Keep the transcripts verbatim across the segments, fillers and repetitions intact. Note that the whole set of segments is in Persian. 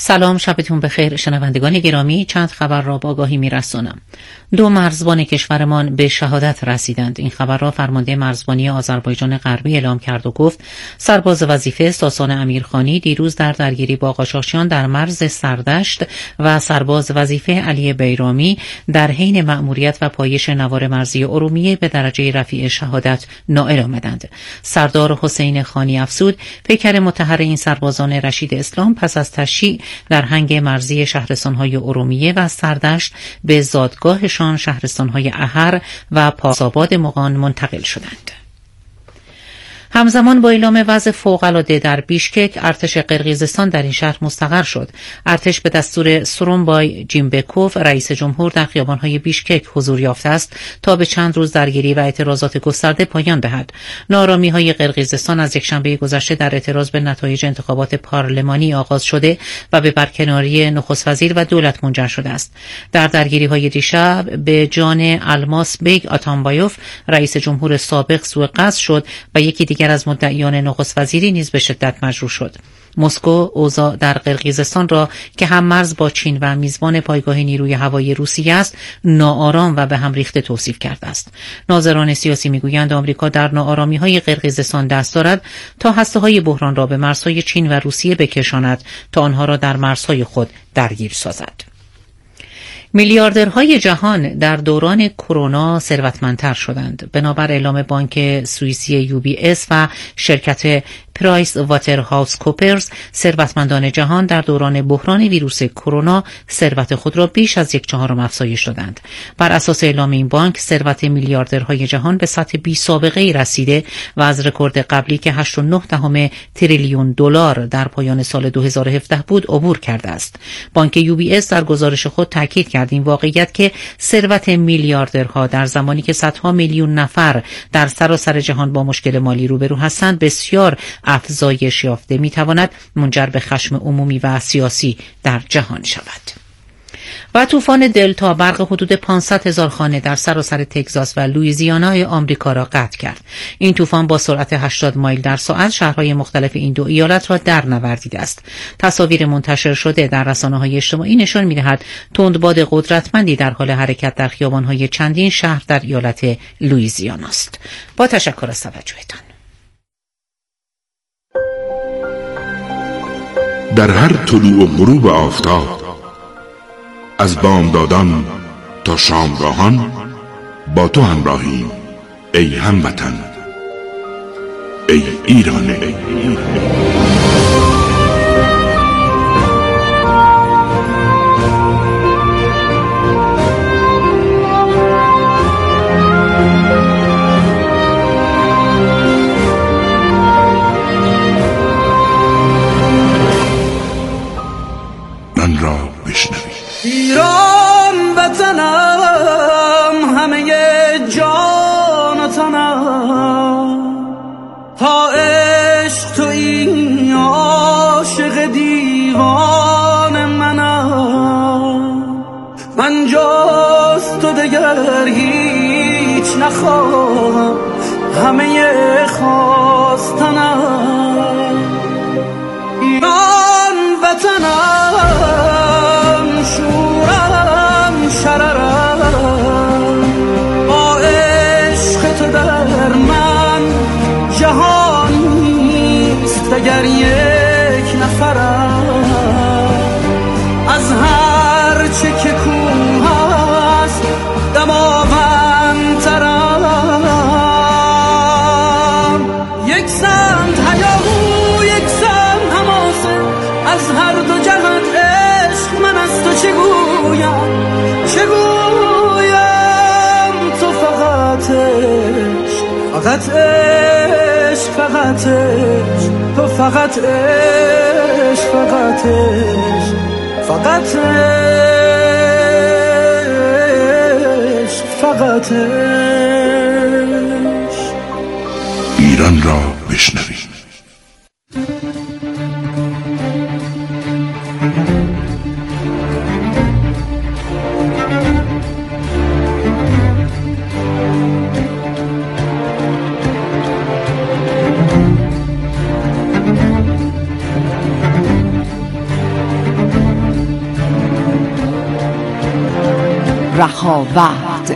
سلام، شبتون بخیر شنوندگان گرامی. چند خبر را با آگاهی می‌رسانم. دو مرزبان کشورمان به شهادت رسیدند. این خبر را فرمانده مرزبانی آذربایجان غربی اعلام کرد و گفت سرباز وظیفه ساسان امیرخانی دیروز در درگیری با قاچاقچیان در مرز سردشت و سرباز وظیفه علی بیرامی در حین مأموریت و پایش نوار مرزی ارومیه به درجه رفیع شهادت نائل آمدند. سردار حسین خانی افزود پیکر مطهر این سربازان رشید اسلام پس از تشییع در هنگ مرزی شهرستان‌های ارومیه و سردشت به زادگاهشان شهرستان‌های احر و پاساباد مغان منتقل شدند. همزمان با اعلام وضع فوق‌العاده در بیشکک، ارتش قرقیزستان در این شهر مستقر شد. ارتش به دستور سورونبای جینبکوف رئیس جمهور در خیابان‌های بیشکک حضور یافته است تا به چند روز درگیری و اعتراضات گسترده پایان دهد. ناآرامی‌های قرقیزستان از یکشنبه گذشته در اعتراض به نتایج انتخابات پارلمانی آغاز شده و به برکناری نخست وزیر و دولت منجر شده است. در درگیری‌های دیشب به جان الماس بیگ آتامبایوف رئیس جمهور سابق سوء قصد شد و یکی دیگر از مدعیان نخست وزیری نیز به شدت مجروح شد. مسکو اوضاع در قرقیزستان را که هم مرز با چین و میزبان پایگاه نیروی هوایی روسیه است ناآرام و به هم ریخته توصیف کرده است. ناظران سیاسی میگویند آمریکا در ناآرامی‌های قرقیزستان دست دارد تا هسته‌های بحران را به مرزهای چین و روسیه بکشاند تا آنها را در مرزهای خود درگیر سازد. میلیاردرهای جهان در دوران کرونا ثروتمندتر شدند. بنابر اعلام بانک سوئیسی یو بی اس و شرکت پرایس واترهاوس کوپرز، ثروتمندان جهان در دوران بحران ویروس کرونا ثروت خود را بیش از یک چهارم افزایش دادند. بر اساس اعلام این بانک، ثروت میلیاردرهای جهان به سطح بی سابقه‌ای رسیده و از رکورد قبلی که هشت و نه دهم تریلیون دلار در پایان سال دو هزار و هفده بود عبور کرده است. بانک یو بی اس در گزارش خود تاکید کرد این واقعیت که ثروت میلیاردرها در زمانی که صدها میلیون نفر در سراسر جهان با مشکل مالی روبرو هستند بسیار افزایش یافته میتواند منجر به خشم عمومی و سیاسی در جهان شود. و طوفان دلتا برق حدود پانصد هزار خانه در سراسر تگزاس و لوئیزیانا آمریکا را قطع کرد. این طوفان با سرعت هشتاد مایل در ساعت شهرهای مختلف این دو ایالت را در نوردیده است. تصاویر منتشر شده در رسانه‌های اجتماعی نشان می‌دهد تندباد قدرتمندی در حال حرکت در خیابان‌های چندین شهر در ایالت لوئیزیانا است. با تشکر از توجهتان. در هر طلوع و غروب آفتاب، از بامدادان تا شامگاهان با تو همراهیم ای هموطن، ای ایران. ای ایران. من را بشنوید. ایران وطنم، همه جان و تنم، تا عشق تو این عاشق دیوان منم. من جز تو دگر هیچ نخواهم، همه خواستنم. ایران وطنم، شورم شررم، با عشق تو در من جهان نیست دگر یک نفرم. از هر چه که کوه است دماوندترم. یک سمت هیاهو، یک سمت حماسه، از هر دو جهت عشق من از تو چه گویم، چه گویم. تو فقط عشق، فقط عشق، فقط عشق، تو فقط عشق، فقط عشق، فقط عشق، فقط عشق. ایران را بشنوید. رهاورد.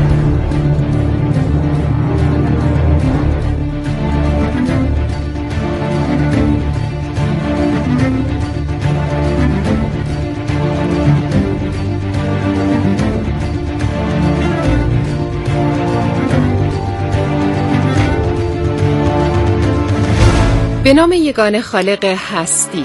به نام یگانه خالق هستی.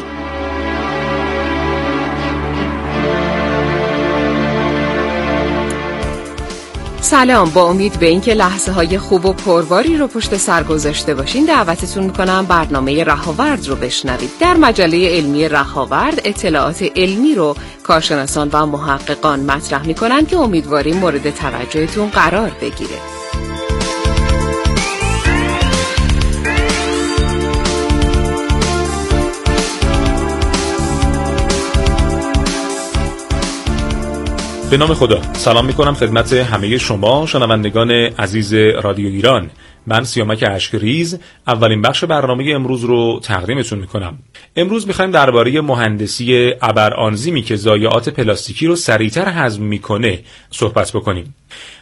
سلام، با امید به اینکه لحظه های خوب و پرباری رو پشت سر گذاشته باشین دعوتتون میکنم برنامه رهاورد رو بشنوید. در مجله علمی رهاورد اطلاعات علمی رو کارشناسان و محققان مطرح میکنن که امیدواریم مورد توجهتون قرار بگیره. به نام خدا سلام میکنم خدمت همه شما شنوندگان عزیز رادیو ایران. من سیامک اشکریز اولین بخش برنامه امروز رو تقدیمتون میکنم. امروز میخوایم درباره مهندسی ابرآنزیمی که ضایعات پلاستیکی رو سریعتر هضم میکنه صحبت بکنیم.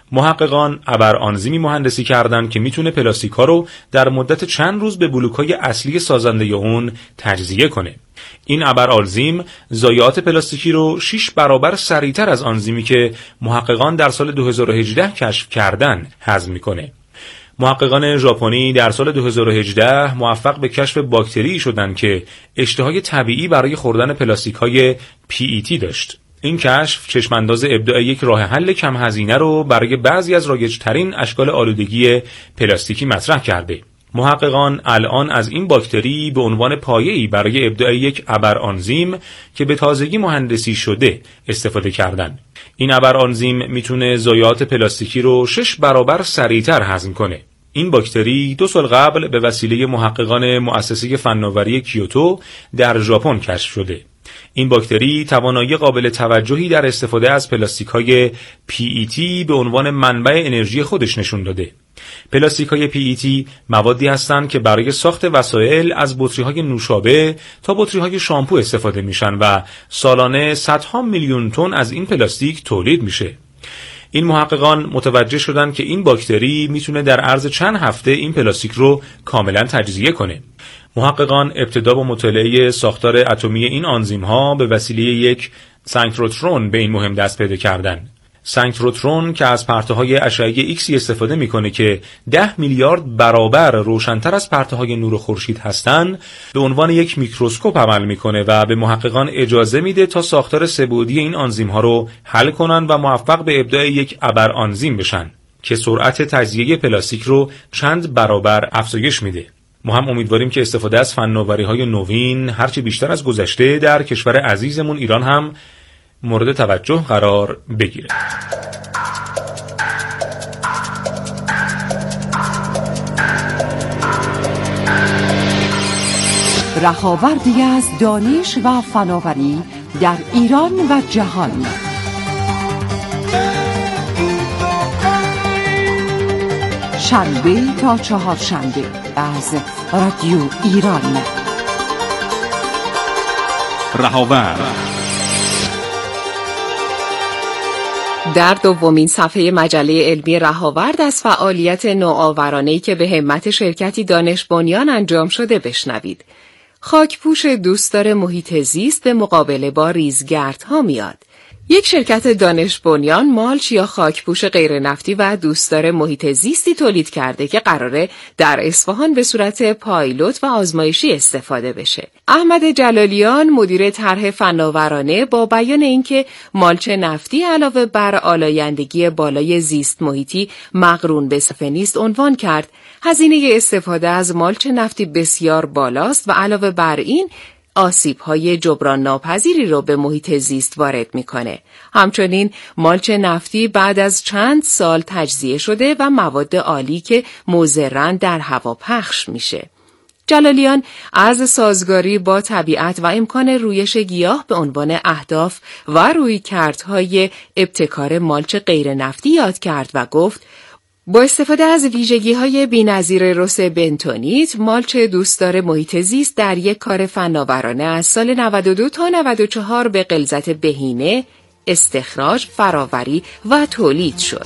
محققان ابرآنزیمی مهندسی کردن که میتونه پلاستیک‌ها رو در مدت چند روز به بلوک‌های اصلی سازنده اون تجزیه کنه. این ابرآنزیم ضایعات پلاستیکی رو شش برابر سریعتر از آنزیمی که محققان در سال دو هزار و هجده کشف کردن هضم میکنه. محققان ژاپنی در سال دو هزار و هجده موفق به کشف باکتری شدند که اشتهای طبیعی برای خوردن پلاستیک‌های پی ای تی داشت. این کشف چشمانداز ابداع یک راه حل کم هزینه رو برای بعضی از رایج‌ترین اشکال آلودگی پلاستیکی مطرح کرده. محققان الان از این باکتری به عنوان پایه‌ای برای ابداع یک ابرآنزیم که به تازگی مهندسی شده استفاده کردن. این ابرآنزیم میتونه ضایعات پلاستیکی رو شش برابر سریعتر هضم کنه. این باکتری دو سال قبل به وسیله محققان مؤسسه فناوری کیوتو در ژاپن کشف شده. این باکتری توانایی قابل توجهی در استفاده از پلاستیک‌های پی ای تی به عنوان منبع انرژی خودش نشون داده. پلاستیک‌های پی ای تی موادی هستند که برای ساخت وسایل از بطری‌های نوشابه تا بطری‌های شامپو استفاده میشن و سالانه صدها میلیون تن از این پلاستیک تولید میشه. این محققان متوجه شدن که این باکتری میتونه در عرض چند هفته این پلاستیک رو کاملا تجزیه کنه. محققان ابتدا با مطالعه ساختار اتمی این آنزیم‌ها به وسیله یک سنکروترون به این مهم دست پیدا کردند. سنکروترون که از پرتوهای اشعه ایکسی استفاده میکنه که ده میلیارد برابر روشن‌تر از پرتوهای نور خورشید هستند، به عنوان یک میکروسکوپ عمل میکنه و به محققان اجازه میده تا ساختار سه‌بعدی این آنزیم‌ها رو حل کنن و موفق به ابداع یک ابرآنزیم بشن که سرعت تجزیه پلاستیک رو چند برابر افزایش میده. ما هم امیدواریم که استفاده از فناوری‌های نوین هرچی بیشتر از گذشته در کشور عزیزمون ایران هم مورد توجه قرار بگیره. رهاوردی از دانش و فناوری در ایران و جهان. شنبه تا چهارشنبه از رادیو ایران. رهاورد در دومین صفحه مجله علمی رهاورد از فعالیت نوآورانه‌ای که به همت شرکتی دانش بنیان انجام شده بشنوید. خاکپوش دوستدار محیط زیست به مقابله با ریزگردها میاد. یک شرکت دانش بنیان مالچ یا خاکپوش غیر نفتی و دوستدار محیط زیستی تولید کرده که قراره در اصفهان به صورت پایلوت و آزمایشی استفاده بشه. احمد جلالیان مدیر طرح فناورانه با بیان اینکه مالچ نفتی علاوه بر آلایندگی بالای زیست محیطی مقرون به صرفه نیست عنوان کرد هزینه استفاده از مالچ نفتی بسیار بالاست و علاوه بر این آسیب‌های جبران ناپذیری رو به محیط زیست وارد می‌کنه. همچنین مالچ نفتی بعد از چند سال تجزیه شده و مواد عالی که مضرن در هوا پخش میشه. جلالیان از سازگاری با طبیعت و امکان رویش گیاه به عنوان اهداف و رویکردهای ابتکار مالچ غیر نفتی یاد کرد و گفت با استفاده از ویژگی‌های بی‌نظیر رس بنتونیت، مالچ دوستدار محیط زیست در یک کار فناورانه از سال نود و دو تا نود و چهار به غلظت بهینه، استخراج، فراوری و تولید شد.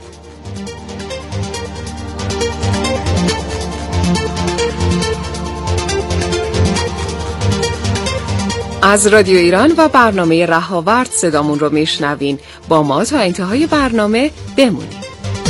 از رادیو ایران و برنامه رهاورد صدامون رو میشنوین. با ما تا انتهای برنامه بمونید.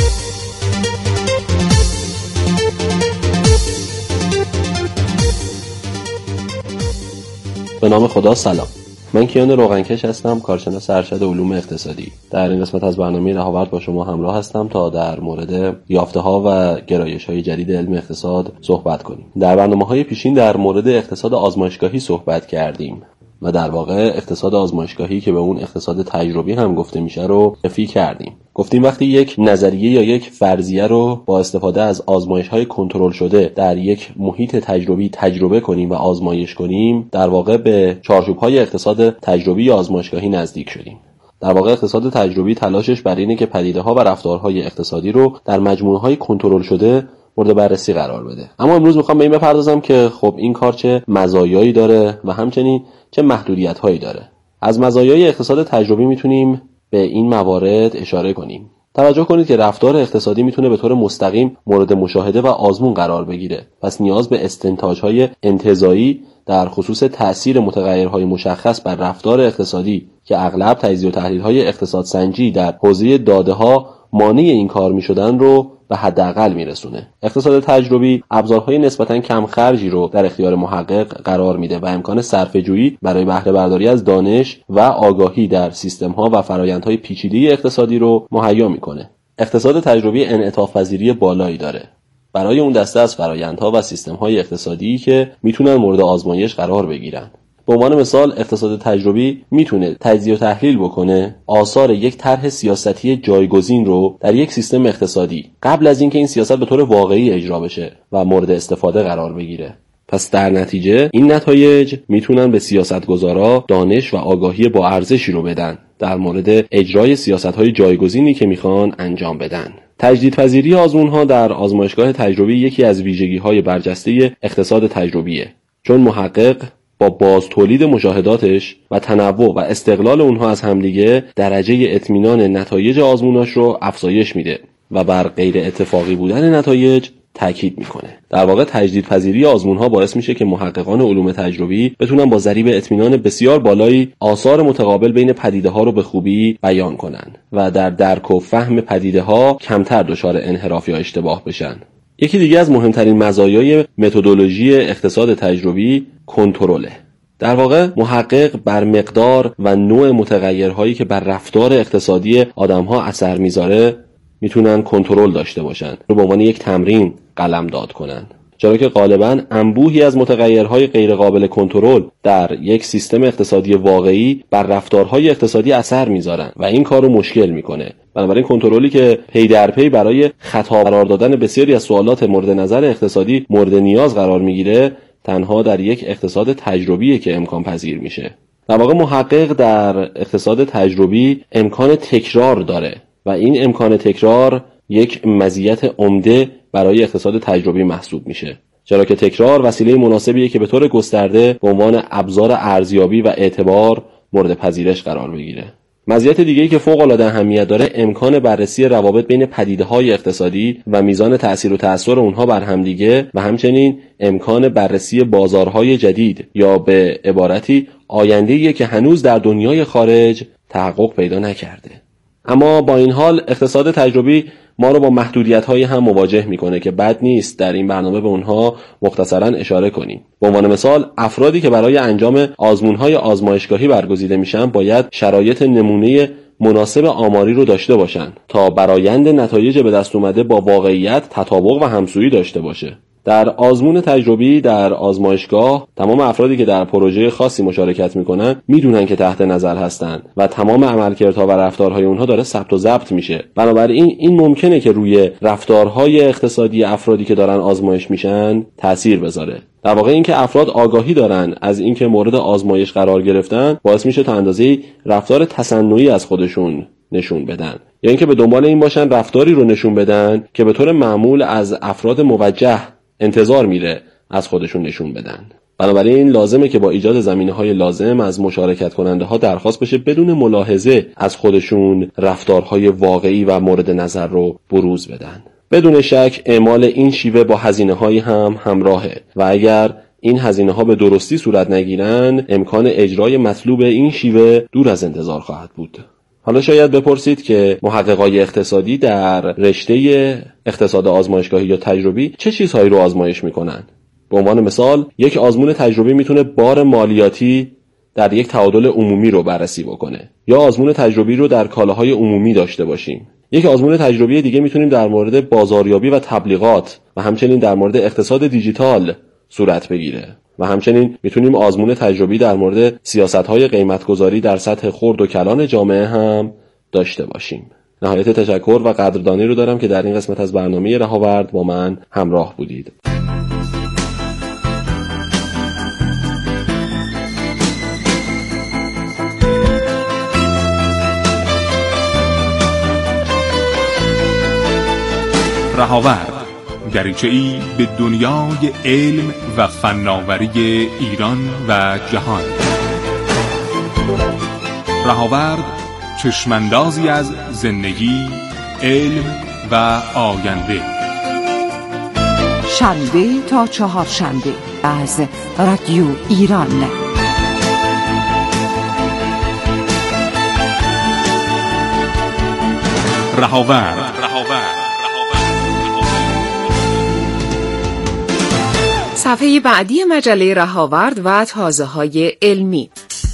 به نام خدا. سلام، من کیان روغنکش هستم، کارشناس ارشد علوم اقتصادی. در این قسمت از برنامه رهاورد با شما همراه هستم تا در مورد یافته‌ها و گرایش‌های جدید علم اقتصاد صحبت کنیم. در برنامه‌های پیشین در مورد اقتصاد آزمایشگاهی صحبت کردیم و در واقع اقتصاد آزمایشگاهی که به اون اقتصاد تجربی هم گفته میشه رو افی کردیم. گفتیم وقتی یک نظریه یا یک فرضیه رو با استفاده از آزمایش‌های کنترل شده در یک محیط تجربی تجربه کنیم و آزمایش کنیم، در واقع به چارچوب‌های اقتصاد تجربی یا آزمایشگاهی نزدیک شدیم. در واقع اقتصاد تجربی تلاشش برای اینه که پدیده‌ها و رفتارهای اقتصادی رو در مجموعه‌های کنترل شده مورد بررسی قرار بده. اما امروز میخوام به این بپردازم که خب این کار چه مزایایی داره و همچنین چه محدودیت‌هایی داره. از مزایای اقتصاد تجربی میتونیم به این موارد اشاره کنیم. توجه کنید که رفتار اقتصادی میتونه به طور مستقیم مورد مشاهده و آزمون قرار بگیره. پس نیاز به استنتاج‌های انتزاعی در خصوص تأثیر متغیرهای مشخص بر رفتار اقتصادی که اغلب تجزیه و تحلیل‌های اقتصاد سنجی در حوزه داده‌ها مانع این کار میشدن رو به حداقل میرسونه. اقتصاد تجربی ابزارهای نسبتاً کم خرجی رو در اختیار محقق قرار میده و امکان صرفه‌جویی برای بهره برداری از دانش و آگاهی در سیستم‌ها و فرآیندهای پیچیده اقتصادی رو مهیا میکنه. اقتصاد تجربی انعطاف پذیری بالایی داره برای اون دسته از فرآیندها و سیستم‌های اقتصادی که میتونن مورد آزمایش قرار بگیرن. به عنوان مثال اقتصاد تجربی میتونه تجزیه و تحلیل بکنه آثار یک طرح سیاستی جایگزین رو در یک سیستم اقتصادی قبل از اینکه این سیاست به طور واقعی اجرا بشه و مورد استفاده قرار بگیره. پس در نتیجه این نتایج میتونن به سیاستگزارا دانش و آگاهی با ارزشی رو بدن در مورد اجرای سیاست‌های جایگزینی که میخوان انجام بدن. تجدیدپذیری آزمون‌ها در آزمایشگاه تجربی یکی از ویژگی‌های برجسته اقتصاد تجربیه، چون محقق با باز تولید مشاهداتش و تنوع و استقلال اونها از همدیگه درجه اطمینان نتایج آزموناش رو افزایش میده و بر غیر اتفاقی بودن نتایج تاکید میکنه. در واقع تجدیدپذیری آزمونها باعث میشه که محققان علوم تجربی بتونن با ضریب اطمینان بسیار بالایی آثار متقابل بین پدیده‌ها رو به خوبی بیان کنن و در درک و فهم پدیده‌ها کمتر دچار انحراف یا اشتباه بشن. یکی دیگه از مهمترین مزایای متدولوژی اقتصاد تجربی کنترله. در واقع محقق بر مقدار و نوع متغیرهایی که بر رفتار اقتصادی آدم‌ها اثر میذاره میتونن کنترل داشته باشن رو به عنوان یک تمرین قلمداد کنن، چرا که غالباً انبوهی از متغیرهای غیر قابل کنترل در یک سیستم اقتصادی واقعی بر رفتارهای اقتصادی اثر میذارن و این کار رو مشکل میکنه. بنابراین کنترلی که پی در پی برای خطا قرار دادن بسیاری از سوالات مورد نظر اقتصادی مورد نیاز قرار میگیره تنها در یک اقتصاد تجربیه که امکان پذیر میشه. در واقع محقق در اقتصاد تجربی امکان تکرار داره و این امکان تکرار یک مزیت عمده برای اقتصاد تجربی محسوب میشه، چرا که تکرار وسیله مناسبیه که به طور گسترده به عنوان ابزار ارزیابی و اعتبار مورد پذیرش قرار بگیره. مزیت دیگه‌ای که فوق‌العاده اهمیت داره امکان بررسی روابط بین پدیده‌های اقتصادی و میزان تأثیر و تأثیر اونها بر همدیگه و همچنین امکان بررسی بازارهای جدید یا به عبارتی آینده‌ای که هنوز در دنیای خارج تحقق پیدا نکرده. اما با این حال اقتصاد تجربی ما رو با محدودیت‌های هم مواجه می‌کنه که بد نیست در این برنامه به اونها مختصراً اشاره کنیم. به عنوان مثال افرادی که برای انجام آزمون‌های آزمایشگاهی برگزیده میشن باید شرایط نمونه مناسب آماری رو داشته باشن تا برآیند نتایج به دست اومده با واقعیت تطابق و همسویی داشته باشه. در آزمون تجربی در آزمایشگاه تمام افرادی که در پروژه خاصی مشارکت میکنن میدونن که تحت نظر هستن و تمام عملکردها و رفتارهای اونها داره ثبت و ضبط میشه. بنابراین این ممکنه که روی رفتارهای اقتصادی افرادی که دارن آزمایش میشن تأثیر بذاره. در واقع اینکه افراد آگاهی دارن از اینکه مورد آزمایش قرار گرفتن باعث میشه تا اندازه‌ای رفتار تصنعی از خودشون نشون بدن یا اینکه به دنبال این باشن رفتاری رو نشون بدن که به طور معمول از افراد موجه انتظار میره از خودشون نشون بدن. بنابراین لازمه که با ایجاد زمینه‌های لازم از مشارکت کننده ها درخواست بشه بدون ملاحظه از خودشون رفتارهای واقعی و مورد نظر رو بروز بدن. بدون شک اعمال این شیوه با هزینه‌هایی هم همراهه و اگر این هزینه‌ها به درستی صورت نگیرن امکان اجرای مطلوب این شیوه دور از انتظار خواهد بود. حالا شاید بپرسید که محققای اقتصادی در رشته اقتصاد آزمایشگاهی یا تجربی چه چیزهایی رو آزمایش میکنن؟ به عنوان مثال یک آزمون تجربی میتونه بار مالیاتی در یک تعادل عمومی رو بررسی بکنه یا آزمون تجربی رو در کالاهای عمومی داشته باشیم. یک آزمون تجربی دیگه میتونیم در مورد بازاریابی و تبلیغات و همچنین در مورد اقتصاد دیجیتال صورت بگیره و همچنین میتونیم آزمون تجربی در مورد سیاست‌های قیمت‌گذاری در سطح خرد و کلان جامعه هم داشته باشیم. نهایت تشکر و قدردانی رو دارم که در این قسمت از برنامه رهاورد با من همراه بودید. رهاورد، دریچه‌ای به دنیای علم و فناوری ایران و جهان. رهاورد، چشماندازی از زندگی، علم و آینده. شنبه تا چهارشنبه از رادیو ایران. رهاورد. صفحه بعدی مجله رهاورد و تازه‌های علمی.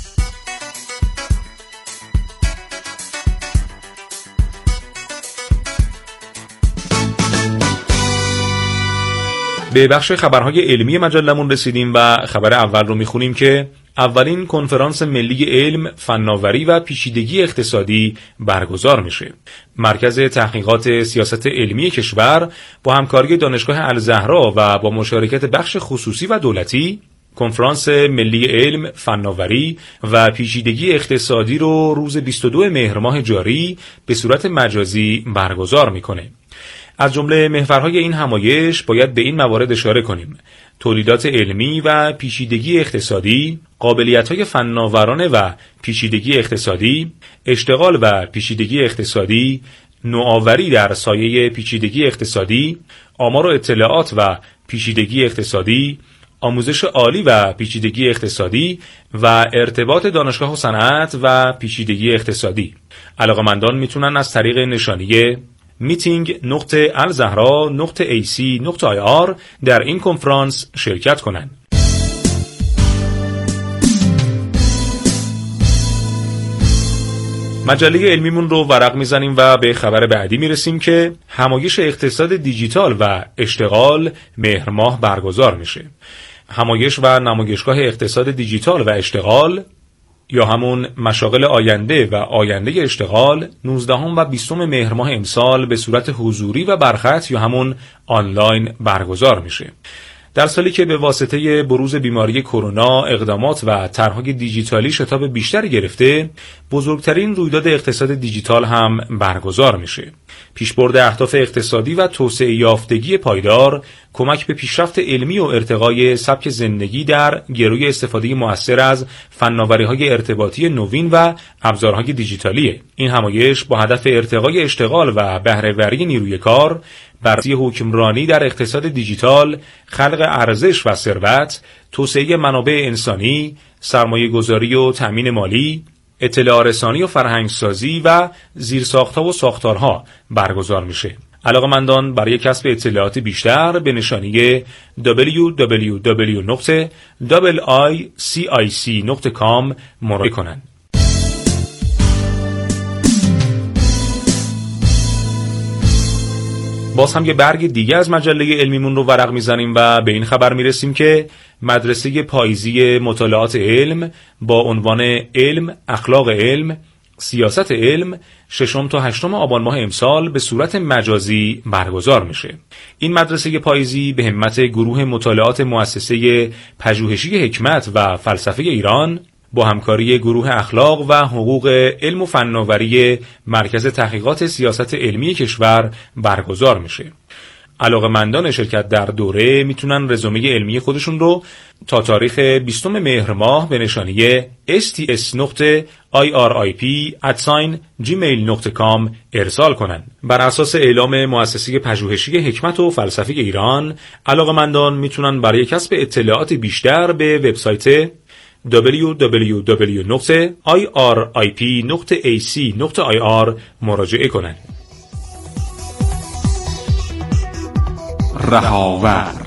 به بخش خبرهای علمی مجلمون رسیدیم و خبر اول رو میخونیم که اولین کنفرانس ملی علم، فناوری و پیچیدگی اقتصادی برگزار میشه. مرکز تحقیقات سیاست علمی کشور با همکاری دانشگاه الزهرا و با مشارکت بخش خصوصی و دولتی کنفرانس ملی علم، فناوری و پیچیدگی اقتصادی رو روز بیست و دوم مهر ماه جاری به صورت مجازی برگزار میکنه. از جمله محورهای این همایش باید به این موارد اشاره کنیم: تولیدات علمی و پیچیدگی اقتصادی، قابلیت‌های فناورانه و پیچیدگی اقتصادی، اشتغال و پیچیدگی اقتصادی، نوآوری در سایه پیچیدگی اقتصادی، آمار و اطلاعات و پیچیدگی اقتصادی، آموزش عالی و پیچیدگی اقتصادی و ارتباط دانشگاه و صنعت و پیچیدگی اقتصادی. علاقه‌مندان میتونن از طریق نشانیه میتینگ نقطه الزهرا نقطه ای سی نقطه آی آر در این کنفرانس شرکت کنند. مجله علمیمون رو ورق میزنیم و به خبر بعدی میرسیم که همایش اقتصاد دیجیتال و اشتغال مهر ماه برگزار میشه. همایش و نمایشگاه اقتصاد دیجیتال و اشتغال یا همون مشاغل آینده و آینده اشتغال نوزدهم و بیستم مهر ماه امسال به صورت حضوری و برخط یا همون آنلاین برگزار میشه. در سالی که به واسطه بروز بیماری کرونا اقدامات و طرح‌های دیجیتالی شتاب بیشتری گرفته، بزرگترین رویداد اقتصاد دیجیتال هم برگزار میشه. پیشبرد اهداف اقتصادی و توسعه یافتگی پایدار کمک به پیشرفت علمی و ارتقای سبک زندگی در گروی استفاده مؤثر از فناوری‌های ارتباطی نوین و ابزارهای دیجیتالیه. این همایش با هدف ارتقای اشتغال و بهره‌وری نیروی کار، بررسی حکمرانی در اقتصاد دیجیتال، خلق ارزش و ثروت، توسعه منابع انسانی، سرمایه‌گذاری و تأمین مالی، اطلاع رسانی و فرهنگسازی و زیرساخت‌ها و ساختارها برگزار میشه. علاقه‌مندان برای کسب اطلاعات بیشتر به نشانی دبلیو دبلیو دبلیو نقطه آی سی آی سی نقطه کام مراجعه کنند. باز هم یه برگ دیگه از مجله علمیمون رو ورق میزنیم و به این خبر میرسیم که مدرسه پاییزی مطالعات علم با عنوان علم، اخلاق علم، سیاست علم ششم تا هشتم آبان ماه امسال به صورت مجازی برگزار میشه. این مدرسه پاییزی به همت گروه مطالعات مؤسسه پژوهشی حکمت و فلسفه ایران با همکاری گروه اخلاق و حقوق علم و فناوری مرکز تحقیقات سیاست علمی کشور برگزار میشه. علاقه‌مندان شرکت در دوره میتونن رزومه علمی خودشون رو تا تاریخ بیستم مهر ماه به نشانی اس تی اس نقطه آی آر آی پی ات جیمیل نقطه کام ارسال کنن. بر اساس اعلام مؤسسه پژوهشی حکمت و فلسفه ایران، علاقه‌مندان میتونن برای کسب اطلاعات بیشتر به وبسایت دبلیو دبلیو دبلیو نقطه آی آر آی پی نقطه ای سی نقطه آی آر مراجعه کنند. رهاورد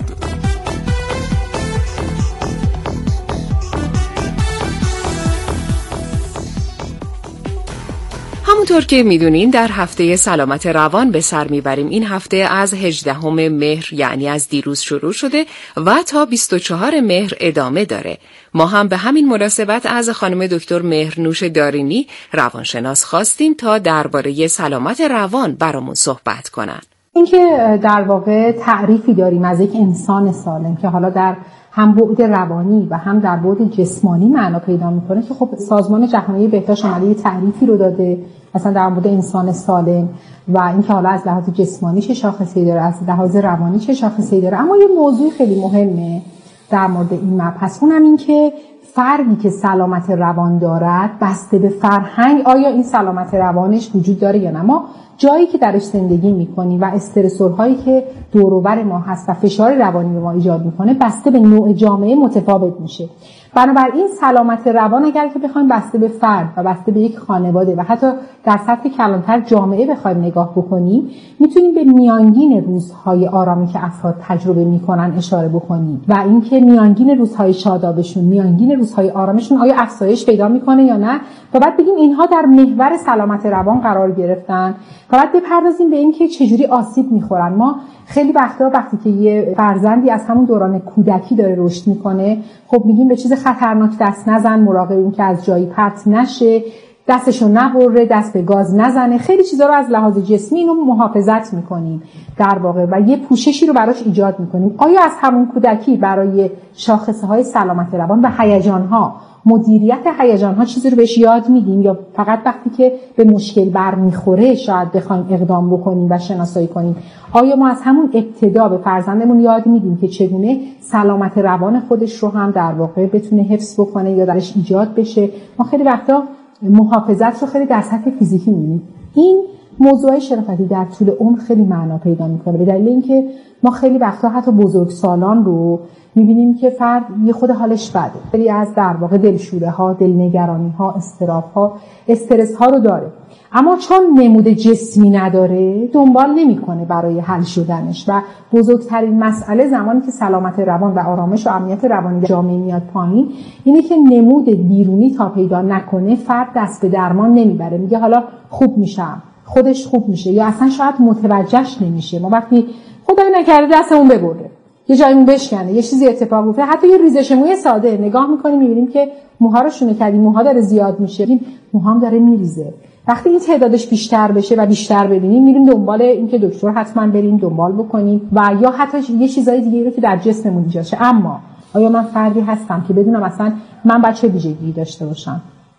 همونطور که میدونین در هفته سلامت روان به سر میبریم. این هفته از هجدهم مهر یعنی از دیروز شروع شده و تا بیست و چهارم مهر ادامه داره. ما هم به همین مناسبت از خانم دکتر مهرنوش دارینی روانشناس خواستیم تا درباره سلامت روان برامون صحبت کنن. اینکه در واقع تعریفی داریم از یک انسان سالم که حالا در هم بعد روانی و هم در بعد جسمانی معنا پیدا میکنه که خب سازمان جهانی بهداشت اومده یه تعریفی رو داده مثلا در مورد انسان سالم و اینکه حالا از لحاظ جسمانی چه شاخصه‌ای داره، از لحاظ روانی چه شاخصه‌ای داره. اما یه موضوع خیلی مهمه در مورد این مبحث، اونم این که فردی که سلامت روان دارد بسته به فرهنگ آیا این سلامت روانش وجود داره یا نه. ما جایی که درش زندگی میکنیم و استرسورهایی که دور و بر ما هست و فشار روانی به ما ایجاد میکنه بسته به نوع جامعه متفاوت میشه. بنابراین سلامت روان اگر که بخوایم بسته به فرد و بسته به یک خانواده و حتی در سطح کلانتر جامعه بخوایم نگاه بکنیم، میتونیم به میانگین روزهای آرامی که افراد تجربه میکنن اشاره بکنیم و اینکه میانگین روزهای شادابشون، میانگین روزهای آرامشون آیا افزایش پیدا میکنه یا نه، و بعد بگیم اینها در محور سلامت روان قرار گرفتن و بعد بپردازیم به اینکه چجوری آسیب میخورن. ما خیلی وقتا وقتی که یه فرزندی از همون دوران کودکی داره رشد میکنه، خب میگیم به چیز خطرناک دست نزن، مراقب این که از جایی پرت نشه، دستشو نبره، دست به گاز نزنه، خیلی چیزا رو از لحاظ جسمی اینو محافظت میکنیم در واقع و یه پوششی رو براش ایجاد میکنیم. آیا از همون کودکی برای شاخصه های سلامت روان و هیجان ها، مدیریت هیجان ها چیزی رو بهش یاد میدیم یا فقط وقتی که به مشکل برمیخوره شاید بخوایم اقدام بکنیم و شناسایی کنیم؟ آیا ما از همون ابتدا به فرزندمون یاد میدیم که چگونه سلامت روان خودش رو هم در واقع بتونه حفظ بکنه یا درش ایجاد بشه؟ ما خیلی وقتا محافظت رو خیلی در سطح فیزیکی می‌بینیم. این موضوع شرافتی در طول عمر خیلی معنا پیدا می‌کنه به دلیل اینکه ما خیلی وقتا حتی بزرگسالان رو می‌بینیم که فرد یه خود حالش بده، خیلی از در واقع دلشوره‌ها، دلنگرانی‌ها، اضطراب‌ها، استرس‌ها رو داره، اما چون نمود جسمی نداره دنبال نمی‌کنه برای حل شدنش. و بزرگترین مسئله زمانی که سلامت روان و آرامش و امنیت روانی جامعه میاد پایین اینه که نمود بیرونی تا پیدا نکنه فرد دست به درمان نمیبره، میگه حالا خوب میشم، خودش خوب میشه، یا اصلا شاید متوجهش نمیشه. ما وقتی خدای نکرده دستمون ببره، یه جایمون بشکنه، یه چیزی اتفاق بیفته، حتی یه ریزش موی ساده نگاه میکنیم میبینیم که موها رو شونه کردیم، موها داره زیاد میشه، موهام داره میریزه. وقتی این تعدادش بیشتر بشه و بیشتر ببینیم میریم دنبال این که دکتر حتما بریم دنبال بکنیم و یا حتی یه چیزای دیگه رو که در جسممون ایجاد شه. اما آیا من فردی هستم که بدونم اصلا من باید چه ویژگی داشته باشم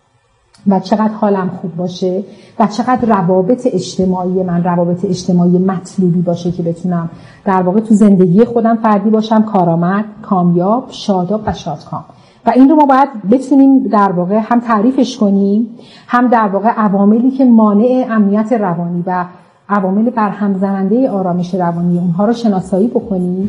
و چقدر حالم خوب باشه و چقدر روابط اجتماعی من روابط اجتماعی مطلوبی باشه که بتونم در واقع تو زندگی خودم فردی باشم کارآمد، کامیاب، شاداب و شادکام. و این رو ما باید بتونیم در واقع هم تعریفش کنیم، هم در واقع عواملی که مانع امنیت روانی و عوامل برهم زننده آرامش روانی اونها رو شناسایی بکنیم.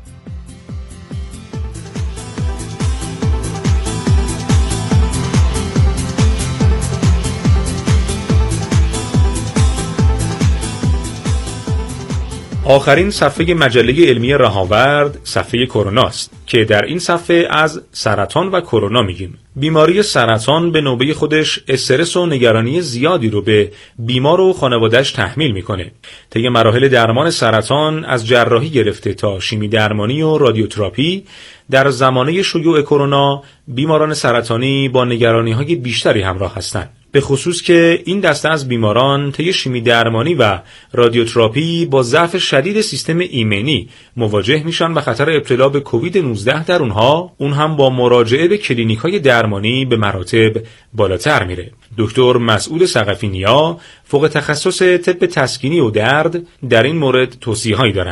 آخرین صفحه مجله علمی رهاورد صفحه کرونا است که در این صفحه از سرطان و کرونا میگیم. بیماری سرطان به نوبه خودش استرس و نگرانی زیادی رو به بیمار و خانواده‌اش تحمیل میکنه. طی مراحل درمان سرطان از جراحی گرفته تا شیمی درمانی و رادیوتراپی، در زمانه شیوع کرونا بیماران سرطانی با نگرانی‌های بیشتری همراه هستند. به خصوص که این دسته از بیماران طی شیمی درمانی و رادیوتراپی با ضعف شدید سیستم ایمنی مواجه میشن و خطر ابتلا به کووید نوزده در اونها اون هم با مراجعه به کلینیک‌های درمانی به مراتب بالاتر میره. دکتر مسعود ثقفی نیا فوق تخصص طب تسکینی و درد در این مورد توصیه‌هایی دارند.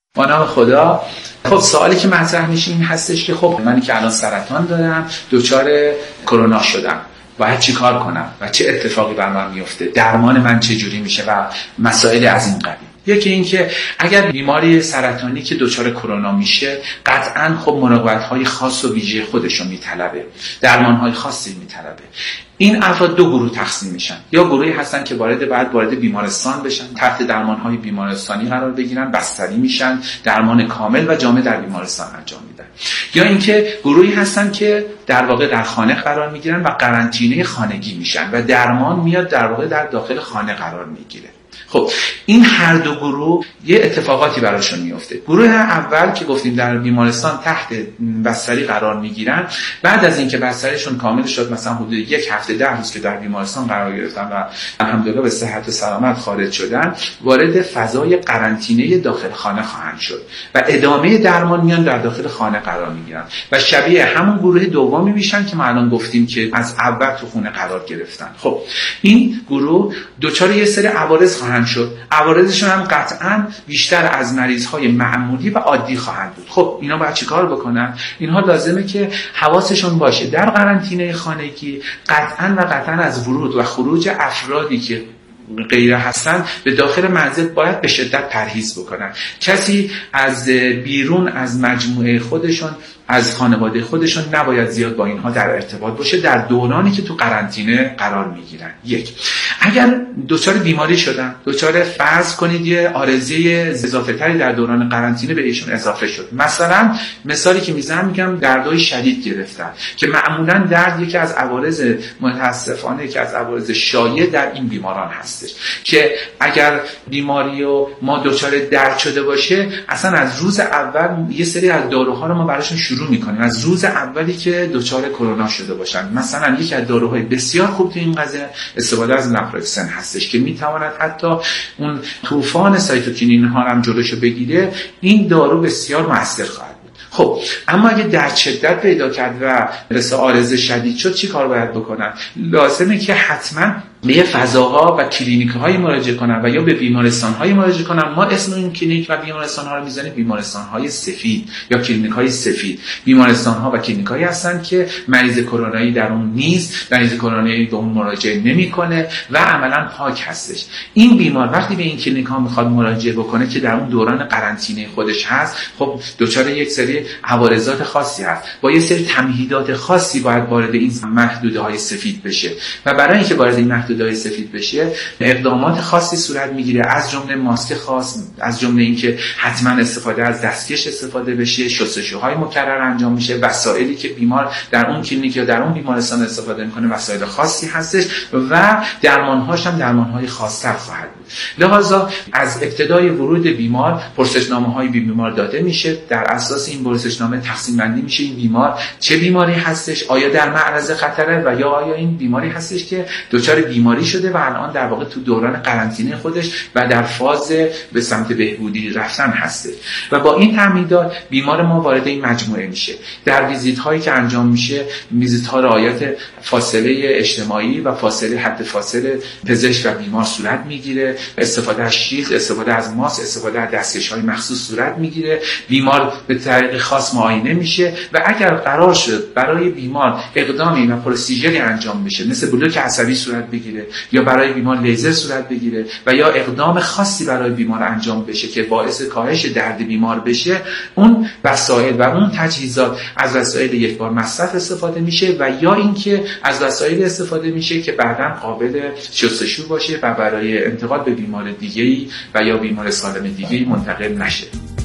با نام خدا. خب سوالی که مطرح میشه این هستش که خب من که الان سرطان دارم، دچار کرونا شدم، باید چی کار کنم و چه اتفاقی بر من میفته، درمان من چه جوری میشه و مسائل از این قبیل. یکی این که اگر بیماری سرطانی که دچار کرونا میشه قطعاً خب مراقبت‌های خاص و ویژه خودش رو میطلبه، درمان‌های خاصی میطلبه. این افراد دو گروه تقسیم میشن، یا گروهی هستن که وارد بعد وارد بیمارستان بشن، تحت درمان‌های بیمارستانی قرار بگیرن، بستری میشن، درمان کامل و جامع در بیمارستان انجام میدن، یا اینکه گروهی هستن که در واقع در خانه قرار میگیرن و قرنطینه خانگی میشن و درمان میاد در واقع در داخل خانه قرار میگیره. خب این هر دو گروه یه اتفاقاتی براشون میفته. گروه اول که گفتیم در بیمارستان تحت بستری قرار میگیرن، بعد از اینکه بستریشون کامل شد، مثلا حدود یک هفته ده روز که در بیمارستان قرار گرفتن و الحمدلله به صحت و سلامت خارج شدن، وارد فضای قرنطینه داخل خانه خواهند شد و ادامه درمان میان در داخل خانه قرار میگیرن و شبیه همون گروه دومی میشن که ما الان گفتیم که از اول تو خونه قرار گرفتن. خب این گروه دوچار یه سری عوارض خواهند شد. عوارضشون هم قطعاً بیشتر از مریض‌های معمولی و عادی خواهند بود. خب اینا باید چیکار بکنن؟ اینها لازمه که حواسشون باشه در قرنطینه خانگی قطعاً و قطعاً از ورود و خروج افرادی که غیر هستن به داخل منزل باید به شدت پرهیز بکنن. کسی از بیرون از مجموعه خودشون، از خانواده خودشون نباید زیاد با اینها در ارتباط باشه در دورانی که تو قرنطینه قرار میگیرن. یک، اگر دچار بیماری شدن، دچار فرض کنید یه عارضه اضافه تری در دوران قرنطینه به ایشون اضافه شد، مثلا مثالی که میزنم میگم دردهای شدید گرفتن که معمولا درد یکی از عوارض متاسفانه که از عوارض شایع در این بیماران هستش که اگر بیماری و ما دچار درد شده باشه، اصلا از روز اول یه سری از داروها رو ما براشون شروع میکنیم، از روز اولی که دچار کرونا شده باشن. مثلا یکی از داروهای بسیار خوب تو این قضیه استفاده از نافلکسن هستش که میتواند حتی اون طوفان سایتوکینین ها هم جلوشو بگیره. این دارو بسیار مؤثر خواهد بود. خب اما اگه درد شدت پیدا کرد و مثل عارضه شدید شد، چی کار باید بکنن؟ لازمه که حتما به فضاها و کلینیک‌های مراجعه کنن و یا به بیمارستان‌های مراجعه کنن. ما اسم این کلینیک و بیمارستان‌ها رو می‌ذاریم بیمارستان‌های سفید یا کلینیک‌های سفید. بیمارستان‌ها و کلینیک‌هایی هستن که مریض کرونایی در اون نیست، مریض کرونایی به اون مراجعه نمی‌کنه و عملاً پاک هستش. این بیمار وقتی به این کلینیک‌ها می‌خواد مراجعه بکنه که در اون دوران قرنطینه خودش هست، خب دچار یک سری عوارضات خاصی هست، با یه سری تمهیدات خاصی باید وارد این محدوده‌های سفید بشه و برای اینکه وارد این محدوده‌های سفید بشه اقدامات خاصی صورت میگیره، از جمله ماسک خاص، از جمله اینکه حتما استفاده از دستکش استفاده بشه، شستشوهای مکرر انجام میشه، وسایلی که بیمار در اون کلینیک یا در اون بیمارستان استفاده میکنه وسایل خاصی هستش و درمان‌هاش هم درمان‌های خاص‌تر خواهد بود. لذا از ابتدای ورود بیمار پرسشنامه‌های بیمار داده میشه، در اساس این پرسشنامه تقسیم بندی میشه این بیمار چه بیماری هستش، آیا در معرض خطره و یا آیا این بیماری هستش که دچار بیماری شده و الان در واقع تو دوران قرنطینه خودش و در فاز به سمت بهبودی رفتن هسته. و با این تعمیدات بیمار ما وارد این مجموعه میشه. در ویزیت هایی که انجام میشه، ویزیت ها رعایت فاصله اجتماعی و فاصله حد فاصله پزشک و بیمار صورت میگیره، استفاده از شیلد، استفاده از ماسک، استفاده از دستکش های مخصوص صورت میگیره، بیمار به طریق خاص معاینه میشه و اگر قرار شد برای بیمار اقدامی و پروسیجری انجام بشه مثل بلوک عصبی صورت بگیره یا برای بیمار لیزر صورت بگیره و یا اقدام خاصی برای بیمار انجام بشه که باعث کاهش درد بیمار بشه، اون وسایل و اون تجهیزات از وسایل یک بار مصرف استفاده میشه و یا اینکه از وسایل استفاده میشه که بعداً قابل شستشو باشه و برای انتقال به بیمار دیگه‌ای و یا بیمار سالم دیگه‌ای منتقل نشه.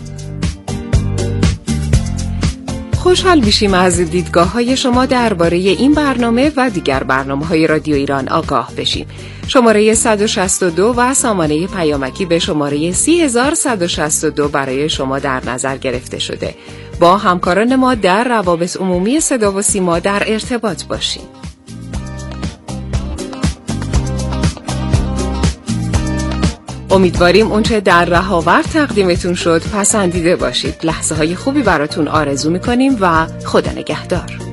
خوشحال میشیم از دیدگاه‌های شما درباره این برنامه و دیگر برنامه‌های رادیو ایران آگاه بشیم. شماره صد و شصت و دو و سامانه پیامکی به شماره سی هزار و صد و شصت و دو برای شما در نظر گرفته شده. با همکاران ما در روابط عمومی صدا و سیما در ارتباط باشیم. امیدواریم اونچه در رهاورد تقدیمتون شد پسندیده باشید. لحظه های خوبی براتون آرزو میکنیم و خدا نگهدار.